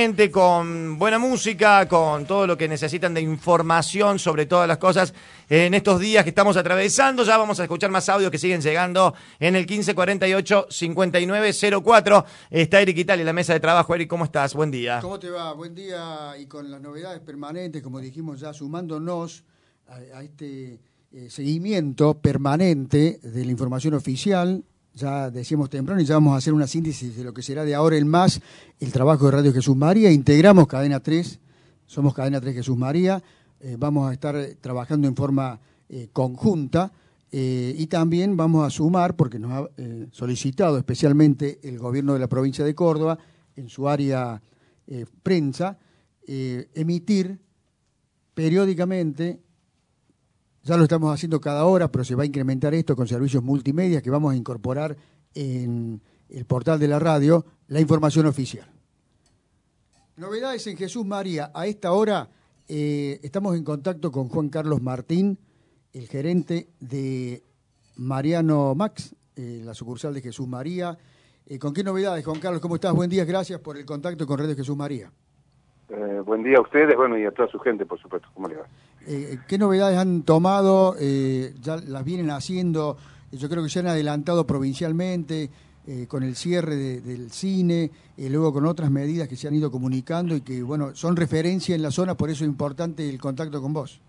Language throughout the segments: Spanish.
permanente, con buena música, con todo lo que necesitan de información sobre todas las cosas en estos días que estamos atravesando. Ya vamos a escuchar más audios que siguen llegando en el 1548-5904. Está Eric Italia en la mesa de trabajo. Eric, ¿cómo estás? Buen día. ¿Cómo te va? Buen día. Y con las novedades permanentes, como dijimos ya, sumándonos a este seguimiento permanente de la información oficial. Ya decíamos temprano y ya vamos a hacer una síntesis de lo que será de ahora en más el trabajo de Radio Jesús María. Integramos Cadena 3, somos Cadena 3 Jesús María. Vamos a estar trabajando en forma conjunta y también vamos a sumar, porque nos ha solicitado especialmente el gobierno de la provincia de Córdoba, en su área prensa, emitir periódicamente. Ya lo estamos haciendo cada hora, pero se va a incrementar esto con servicios multimedia que vamos a incorporar en el portal de la radio, la información oficial. Novedades en Jesús María. A esta hora estamos en contacto con Juan Carlos Martín, el gerente de Mariano Max, la sucursal de Jesús María. ¿Con qué novedades, Juan Carlos? ¿Cómo estás? Buen día, gracias por el contacto con Radio Jesús María. Buen día a ustedes, bueno, y a toda su gente, por supuesto. ¿Cómo les va? ¿Qué novedades han tomado? ¿Ya las vienen haciendo? Yo creo que se han adelantado provincialmente con el cierre del cine, luego con otras medidas que se han ido comunicando y que, bueno, son referencia en la zona, por eso es importante el contacto con vos.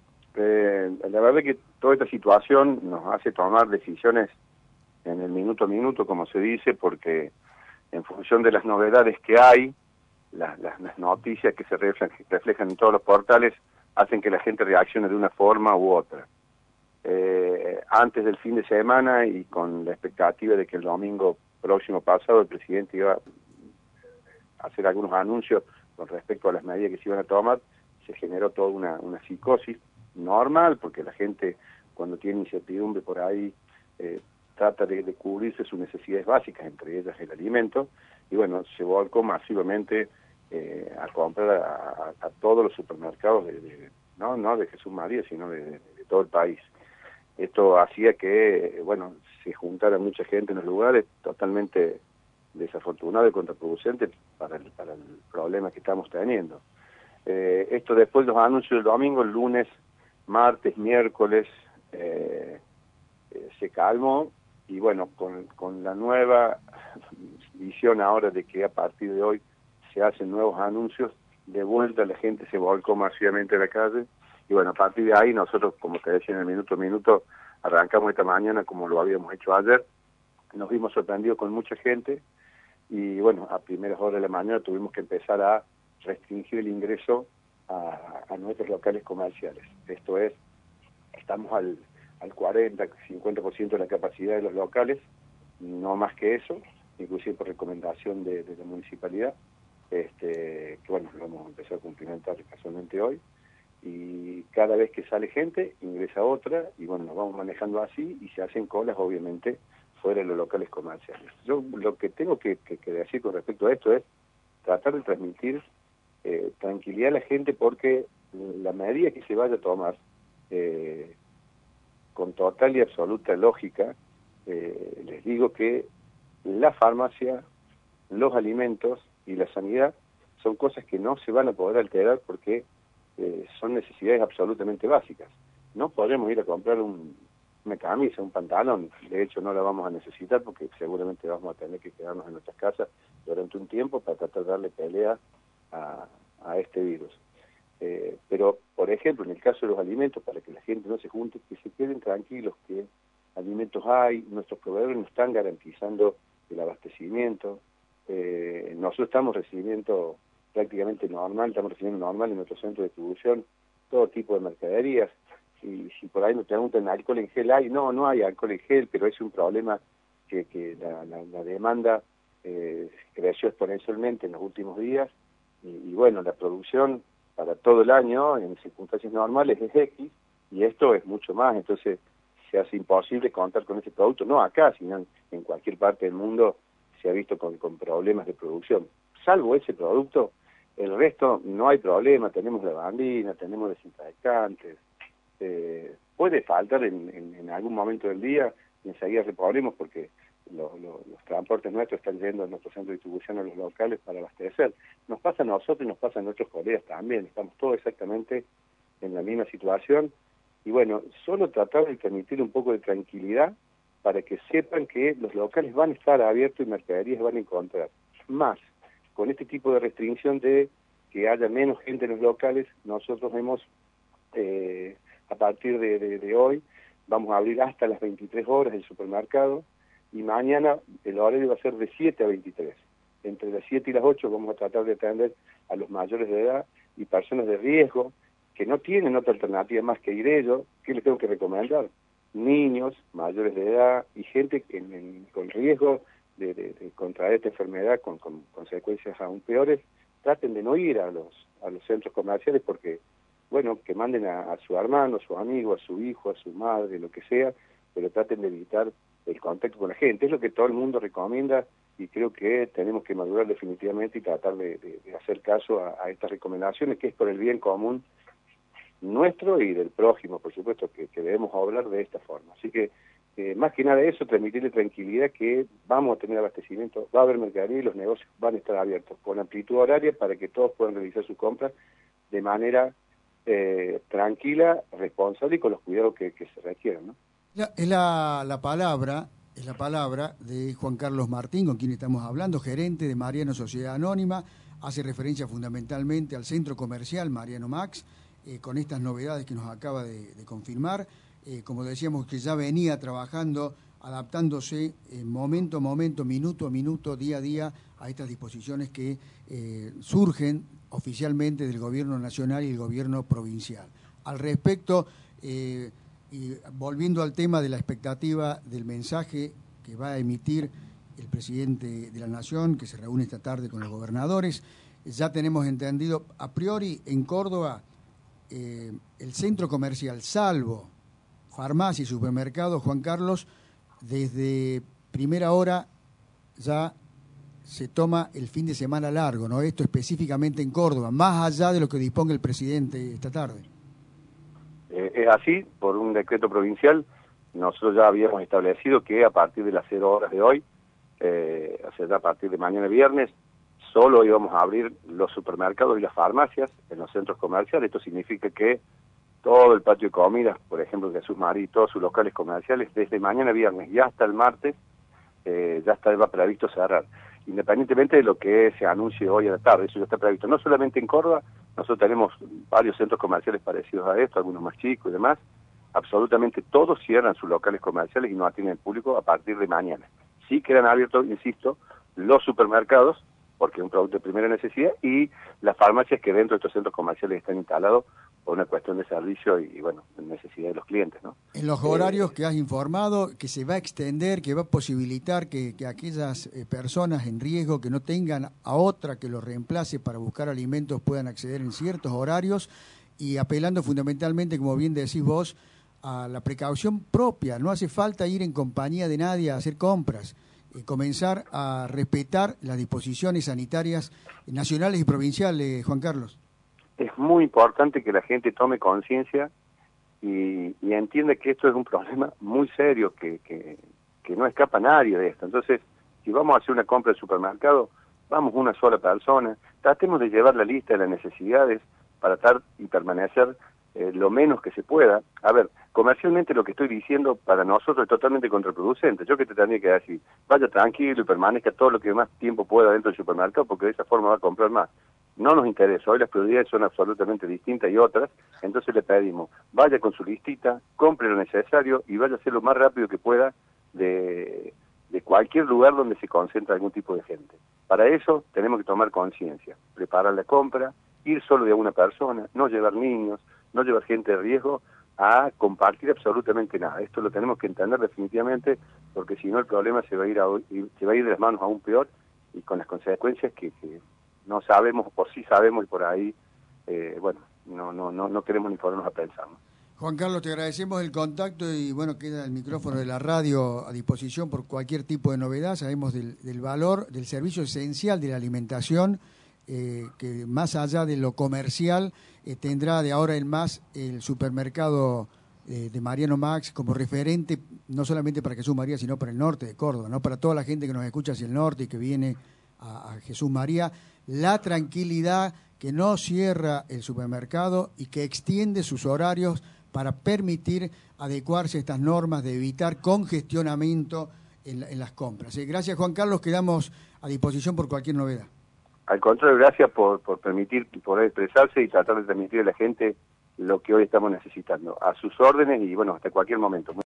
La verdad es que toda esta situación nos hace tomar decisiones en el minuto a minuto, como se dice, porque en función de las novedades que hay, las noticias que se reflejan en todos los portales, hacen que la gente reaccione de una forma u otra. Antes del fin de semana y con la expectativa de que el domingo próximo pasado el presidente iba a hacer algunos anuncios con respecto a las medidas que se iban a tomar, se generó toda una psicosis normal, porque la gente cuando tiene incertidumbre por ahí trata de cubrirse sus necesidades básicas, entre ellas el alimento, y bueno, se volcó masivamente a comprar a todos los supermercados no de Jesús María, sino de todo el país. Esto hacía que, bueno, se juntara mucha gente en los lugares, totalmente desafortunado y contraproducente para el problema que estamos teniendo. Esto después de los anuncios del domingo, el lunes, martes, miércoles, se calmó, y bueno, con la nueva visión ahora de que a partir de hoy se hacen nuevos anuncios, de vuelta la gente se volcó masivamente a la calle, y bueno, a partir de ahí nosotros, como te decía en el minuto a minuto, arrancamos esta mañana como lo habíamos hecho ayer. Nos vimos sorprendidos con mucha gente, y bueno, a primeras horas de la mañana tuvimos que empezar a restringir el ingreso a nuestros locales comerciales. Esto es, estamos al 40-50% de la capacidad de los locales, no más que eso, inclusive por recomendación de la municipalidad, que bueno, lo hemos empezado a cumplimentar casualmente hoy, y cada vez que sale gente, ingresa otra, y bueno, nos vamos manejando así, y se hacen colas, obviamente, fuera de los locales comerciales. Yo lo que tengo que decir con respecto a esto es tratar de transmitir tranquilidad a la gente, porque la medida que se vaya a tomar, con total y absoluta lógica, les digo que la farmacia, los alimentos y la sanidad son cosas que no se van a poder alterar, porque son necesidades absolutamente básicas. No podemos ir a comprar una camisa, un pantalón, de hecho no la vamos a necesitar porque seguramente vamos a tener que quedarnos en nuestras casas durante un tiempo para tratar de darle pelea a este virus. Pero, por ejemplo, en el caso de los alimentos, para que la gente no se junte, que se queden tranquilos, que alimentos hay, nuestros proveedores nos están garantizando el abastecimiento. Nosotros estamos recibiendo prácticamente normal, estamos recibiendo normal en nuestro centro de distribución todo tipo de mercaderías, y si por ahí nos preguntan, ¿alcohol en gel hay? No hay alcohol en gel, pero es un problema que la demanda creció exponencialmente en los últimos días, y bueno, la producción para todo el año en circunstancias normales es X, y esto es mucho más, entonces se hace imposible contar con este producto, no acá, sino en cualquier parte del mundo se ha visto con problemas de producción. Salvo ese producto, el resto no hay problema, tenemos lavandina, tenemos desinfectantes, puede faltar en algún momento del día, y enseguida reponemos, porque los transportes nuestros están yendo a nuestro centro de distribución a los locales para abastecer. Nos pasa a nosotros y nos pasa a nuestros colegas también, estamos todos exactamente en la misma situación, y bueno, solo tratar de transmitir un poco de tranquilidad para que sepan que los locales van a estar abiertos y mercaderías van a encontrar. Más, con este tipo de restricción de que haya menos gente en los locales, nosotros hemos, a partir de hoy, vamos a abrir hasta las 23 horas el supermercado, y mañana el horario va a ser de 7 a 23. Entre las 7 y las 8 vamos a tratar de atender a los mayores de edad y personas de riesgo que no tienen otra alternativa más que ir ellos. ¿Qué les tengo que recomendar? Niños, mayores de edad y gente con riesgo de contraer esta enfermedad con consecuencias aún peores, traten de no ir a los centros comerciales porque, bueno, que manden a su hermano, a su amigo, a su hijo, a su madre, lo que sea, pero traten de evitar el contacto con la gente. Es lo que todo el mundo recomienda y creo que tenemos que madurar definitivamente y tratar de hacer caso a estas recomendaciones, que es por el bien común nuestro y del prójimo, por supuesto, que debemos hablar de esta forma. Así que, más que nada eso, transmitirle tranquilidad que vamos a tener abastecimiento, va a haber mercadería y los negocios van a estar abiertos con amplitud horaria para que todos puedan realizar sus compras de manera tranquila, responsable y con los cuidados que se requieran, ¿no? Es la palabra de Juan Carlos Martín, con quien estamos hablando, gerente de Mariano Sociedad Anónima. Hace referencia fundamentalmente al centro comercial Mariano Max, con estas novedades que nos acaba de confirmar. Como decíamos, que ya venía trabajando, adaptándose momento a momento, minuto a minuto, día a día, a estas disposiciones que surgen oficialmente del gobierno nacional y el gobierno provincial. Al respecto, y volviendo al tema de la expectativa del mensaje que va a emitir el presidente de la Nación, que se reúne esta tarde con los gobernadores, ya tenemos entendido, a priori, en Córdoba, el centro comercial, salvo farmacia y supermercado, Juan Carlos, desde primera hora ya se toma el fin de semana largo, ¿no? Esto específicamente en Córdoba, más allá de lo que disponga el presidente esta tarde. Es así, por un decreto provincial, nosotros ya habíamos establecido que a partir de las 0 horas de hoy, o sea, ya a partir de mañana viernes, solo íbamos a abrir los supermercados y las farmacias en los centros comerciales. Esto significa que todo el patio de comidas, por ejemplo, Jesús María y todos sus locales comerciales, desde mañana viernes y hasta el martes, ya va previsto cerrar. Independientemente de lo que se anuncie hoy a la tarde, eso ya está previsto. No solamente en Córdoba, nosotros tenemos varios centros comerciales parecidos a esto, algunos más chicos y demás. Absolutamente todos cierran sus locales comerciales y no atienden al público a partir de mañana. Sí quedan abiertos, insisto, los supermercados, porque es un producto de primera necesidad, y las farmacias que dentro de estos centros comerciales están instalados por una cuestión de servicio y bueno, necesidad de los clientes, ¿no? En los horarios que has informado, que se va a extender, que va a posibilitar que aquellas personas en riesgo que no tengan a otra que los reemplace para buscar alimentos puedan acceder en ciertos horarios, y apelando fundamentalmente, como bien decís vos, a la precaución propia. No hace falta ir en compañía de nadie a hacer compras. Comenzar a respetar las disposiciones sanitarias nacionales y provinciales, Juan Carlos. Es muy importante que la gente tome conciencia y entienda que esto es un problema muy serio, que no escapa nadie de esto. Entonces, si vamos a hacer una compra de supermercado, vamos una sola persona, tratemos de llevar la lista de las necesidades para estar y permanecer lo menos que se pueda. A ver, comercialmente lo que estoy diciendo para nosotros es totalmente contraproducente. Yo que te tendría que decir, vaya tranquilo y permanezca todo lo que más tiempo pueda dentro del supermercado, porque de esa forma va a comprar más. No nos interesa, hoy las prioridades son absolutamente distintas y otras, entonces le pedimos, vaya con su listita, compre lo necesario y vaya a hacer lo más rápido que pueda de cualquier lugar donde se concentra algún tipo de gente. Para eso tenemos que tomar conciencia, preparar la compra, ir solo de una persona, no llevar niños, no llevar gente de riesgo a compartir absolutamente nada. Esto lo tenemos que entender definitivamente, porque si no el problema se va a ir de las manos aún peor y con las consecuencias que no sabemos, por sí sabemos y por ahí, bueno, no queremos ni ponernos a pensar, ¿no? Juan Carlos, te agradecemos el contacto y bueno, queda el micrófono de la radio a disposición por cualquier tipo de novedad. Sabemos del valor, del servicio esencial de la alimentación, que más allá de lo comercial, tendrá de ahora en más el supermercado de Mariano Max como referente, no solamente para Jesús María, sino para el norte de Córdoba, ¿no? Para toda la gente que nos escucha hacia el norte y que viene a Jesús María, la tranquilidad que no cierra el supermercado y que extiende sus horarios para permitir adecuarse a estas normas de evitar congestionamiento en las compras. Gracias, Juan Carlos, quedamos a disposición por cualquier novedad. Al contrario, gracias por permitir poder expresarse y tratar de transmitir a la gente lo que hoy estamos necesitando. A sus órdenes y bueno, hasta cualquier momento.